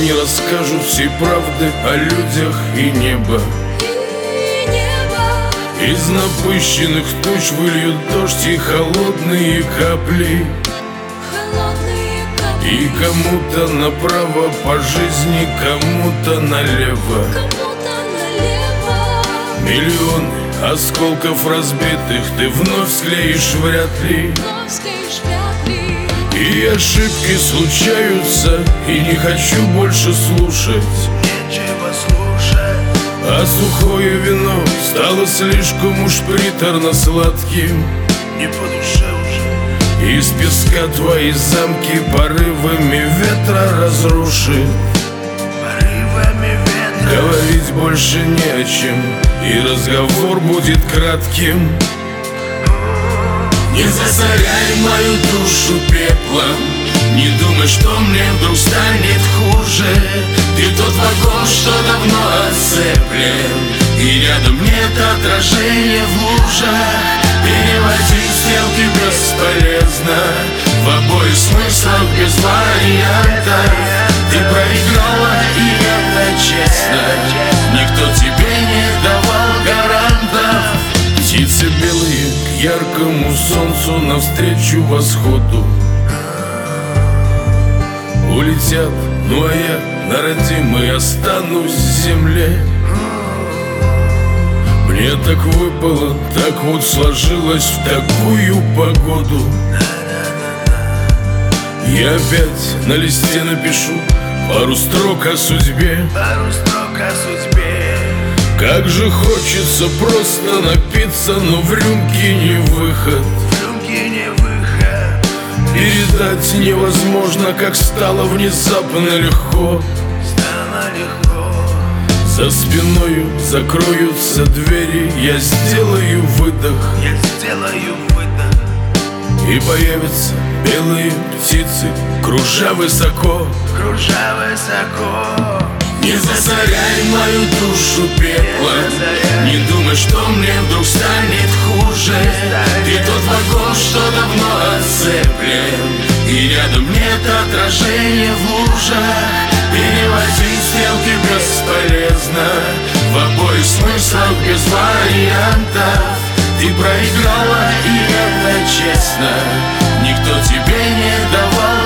не расскажут всей правды о людях и небо. Из напыщенных туч выльют дождь и холодные капли. И кому-то направо по жизни, кому-то налево. Миллионы осколков разбитых ты вновь склеишь вряд ли. И ошибки случаются, и не хочу больше слушать. Нечего слушать. А сухое вино стало слишком уж приторно-сладким. Не по душе уже. Из песка твои замки порывами ветра разрушит. Порывами ветра. Говорить больше не о чем, и разговор будет кратким. Не засоряй мою душу пеплом. Не думай, что мне вдруг станет хуже. Ты тот вагон, что давно отцеплен, и рядом нет отражения в лужах. Переводи стрелки бесполезно, в обоих смыслах без вариантов. Ты проиграла, и это честно. Никто тебе не давал гарантов. Птицы белые к яркому солнцу навстречу восходу улетят, ну а я на родимой останусь в земле. Мне так выпало, так вот сложилось в такую погоду. Я опять на листе напишу пару строк о судьбе. Пару строк о судьбе. Как же хочется просто напиться, но в рюмке не выход. В рюмке не выход. Передать невозможно, как стало внезапно легко. Стало легко. За спиною закроются двери, я сделаю выдох. Я сделаю выдох. И появятся белые птицы, кружа высоко. Кружа высоко. Не засоряй мою душу пеплом. Не думай, что мне вдруг станет хуже. Ты тот вагон, что давно отцеплен, и рядом нет отражения в лужах. Переводи стрелки бесполезно, в обоих смыслах без вариантов. Ты проиграла, и это честно. Никто тебе не давал